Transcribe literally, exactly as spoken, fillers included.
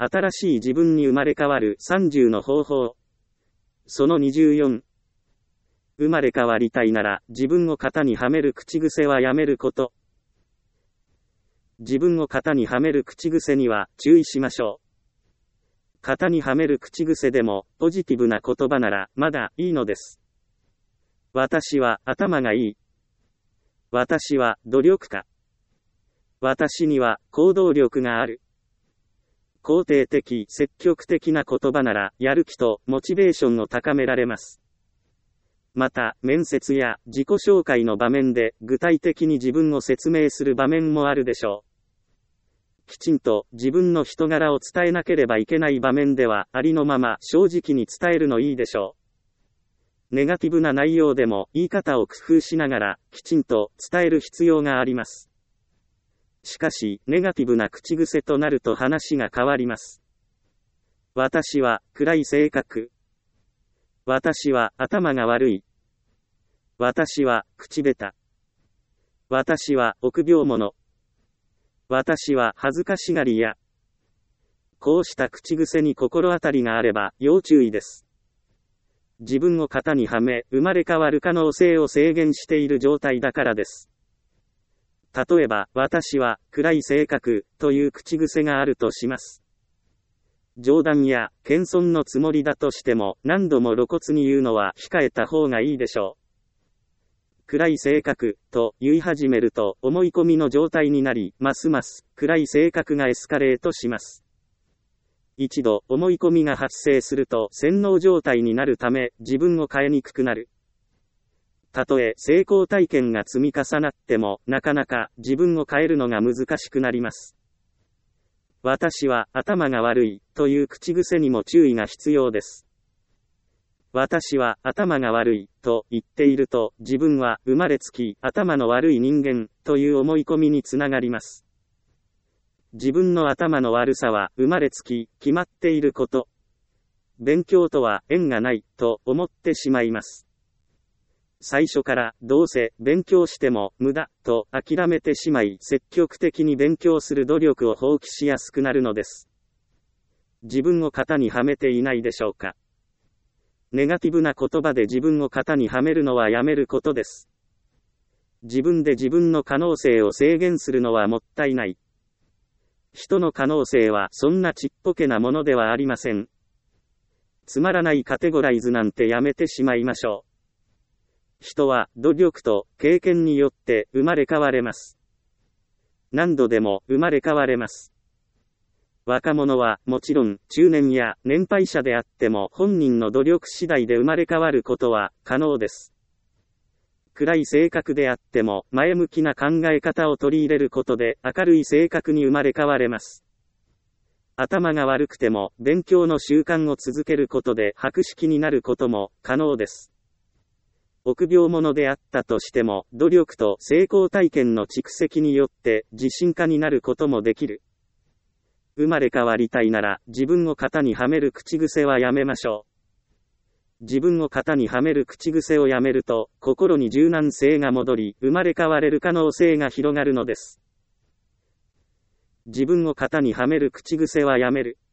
新しい自分に生まれ変わるさんじゅうの方法。そのにじゅうよん。生まれ変わりたいなら、自分を型にはめる口癖はやめること。自分を型にはめる口癖には注意しましょう。型にはめる口癖でも、ポジティブな言葉なら、まだいいのです。私は頭がいい。私は努力家。私には行動力がある。肯定的、積極的な言葉なら、やる気とモチベーションを高められます。また、面接や自己紹介の場面で具体的に自分を説明する場面もあるでしょう。きちんと自分の人柄を伝えなければいけない場面では、ありのまま正直に伝えるのいいでしょう。ネガティブな内容でも言い方を工夫しながら、きちんと伝える必要があります。しかし、ネガティブな口癖となると話が変わります。私は暗い性格。私は頭が悪い。私は口下手。私は臆病者。私は恥ずかしがり屋。こうした口癖に心当たりがあれば要注意です。自分を型にはめ、生まれ変わる可能性を制限している状態だからです。例えば、私は暗い性格という口癖があるとします。冗談や謙遜のつもりだとしても、何度も露骨に言うのは控えた方がいいでしょう。暗い性格と言い始めると思い込みの状態になり、ますます暗い性格がエスカレートします。一度思い込みが発生すると洗脳状態になるため、自分を変えにくくなる。たとえ成功体験が積み重なっても、なかなか自分を変えるのが難しくなります。私は頭が悪いという口癖にも注意が必要です。私は頭が悪いと言っていると、自分は生まれつき頭の悪い人間という思い込みにつながります。自分の頭の悪さは生まれつき決まっていること。勉強とは縁がないと思ってしまいます。最初からどうせ勉強しても無駄と諦めてしまい、積極的に勉強する努力を放棄しやすくなるのです。自分を型にはめていないでしょうか。ネガティブな言葉で自分を型にはめるのはやめることです。自分で自分の可能性を制限するのはもったいない。人の可能性はそんなちっぽけなものではありません。つまらないカテゴライズなんてやめてしまいましょう。人は努力と経験によって生まれ変われます。何度でも生まれ変われます。若者はもちろん中年や年配者であっても本人の努力次第で生まれ変わることは可能です。暗い性格であっても前向きな考え方を取り入れることで明るい性格に生まれ変われます。頭が悪くても勉強の習慣を続けることで博識になることも可能です。臆病者であったとしても努力と成功体験の蓄積によって自信家になることもできる。生まれ変わりたいなら自分を型にはめる口癖はやめましょう。自分を型にはめる口癖をやめると心に柔軟性が戻り、生まれ変われる可能性が広がるのです。自分を型にはめる口癖はやめる。